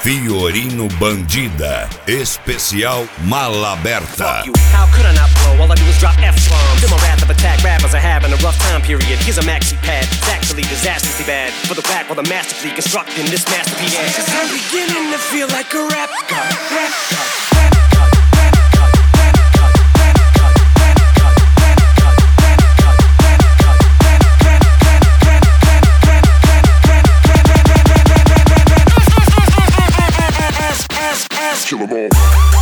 Fiorino Bandida, especial Mala Aberta. How could I not blow? All I do is drop F-bombs. Feel my wrath of attack, rappers are having a rough time period. Here's a maxi pad, it's actually disastrously bad. For the whack while the masterfully constructing this masterpiece. Cause I'm beginning to feel like a rap god, rap god, rap god. Kill 'em all.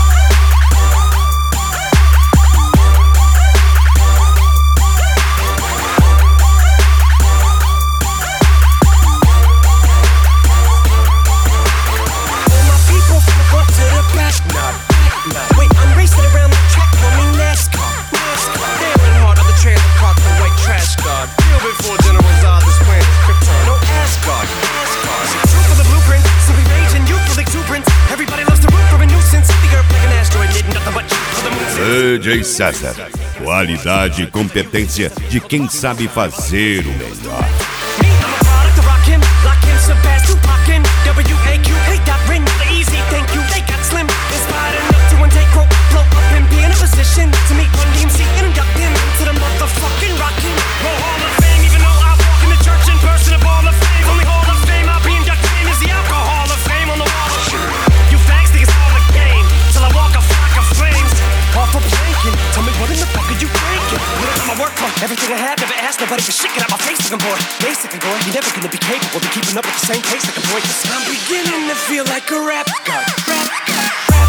Wait, I'm racing around the track, call me NASCAR. Staring hard on the trailer park, the white trash guard. Real before General Zod, this planet is Krypton. No Asgard. True for the blueprint, so we rage and youthful exuberance. Everybody loves to root for a nuisance. The earth like an asteroid, needing nothing but you for the moon. DJ César, qualidade e competência de quem sabe fazer o melhor. Me, I'm a product to rock him, lock him, Sebastian, rock him. WAQ, hate that ring, the easy, thank you. They got slim, inspired enough to one take rope, blow up and be in a position to meet Run DMC and induct him to the motherfucking Rockin' Roll Hall of Fame. Even though I walk in the church in person of all of fame, only Hall of Fame I'll be inducted in is the Alcohol of Fame on the wall of shame. You fags think it's all a game till I walk a flock of flames off a planking. Tell me what in the fuck are you thinking? I'ma work for everything I have, never asked nobody for shit. Get out my face, looking boy. Basically, boy, you're never gonna be capable of keeping up with the same pace, looking boy. Cause I'm beginning to feel like a rap god, rap god.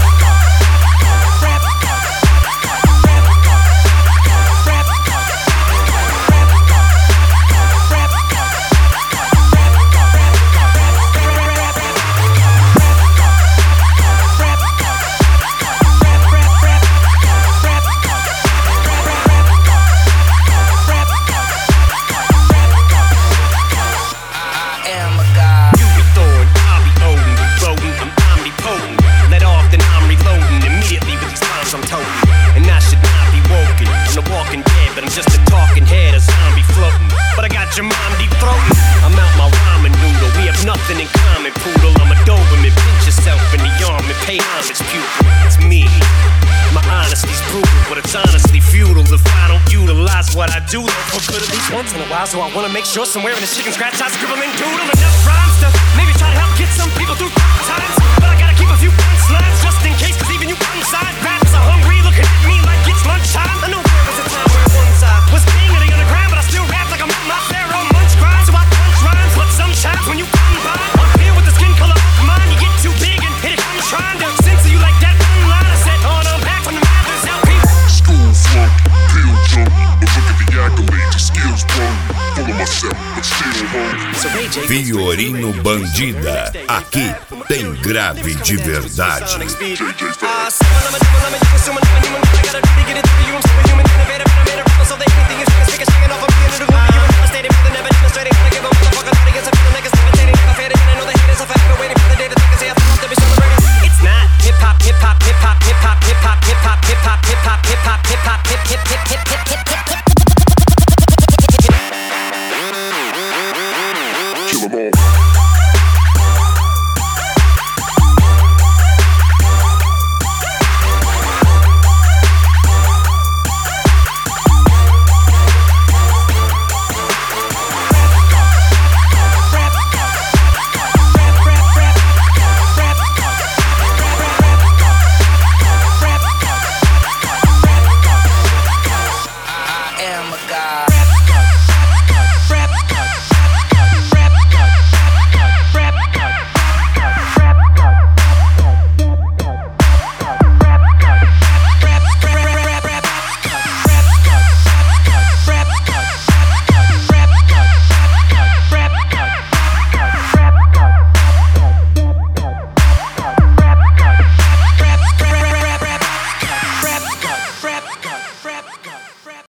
Your mom deep throating. I'm out my ramen noodle. We have nothing in common, poodle. I'm a Doberman. Pinch yourself in the arm and pay homage, pupil. It's me. My honesty's brutal, but it's honestly futile if I don't utilize what I do for good at least once in a while. So I wanna make sure somewhere in this chicken scratch I scribble and doodle enough rhymes to maybe try to help get some people through times. But I gotta keep a few punchlines just in case, cause even you inside rappers are hungry, looking at me like it's lunchtime. I know there was a time where one side was king of the underground, but I still rap like I'm my pharaoh munch grind. So I punch rhymes, but sometimes when you come by up here with the skin color of mine, you get too big and hit it. I'm trying to censor you like that one line I said on back from the Mathers LP. School flunk, pill junk, but look at the accolades, your skills blown. Full of myself, but still home. So Ray J Fiorino Bandida, aqui tem grave de verdade. It's not hip hop, hip hop, hip hop, hip hop, hip hop, hip hop, hip hop, hip hop, hip hop, hip hop, hip hip hip hip hip hip hip. Kill 'em all. I am a god.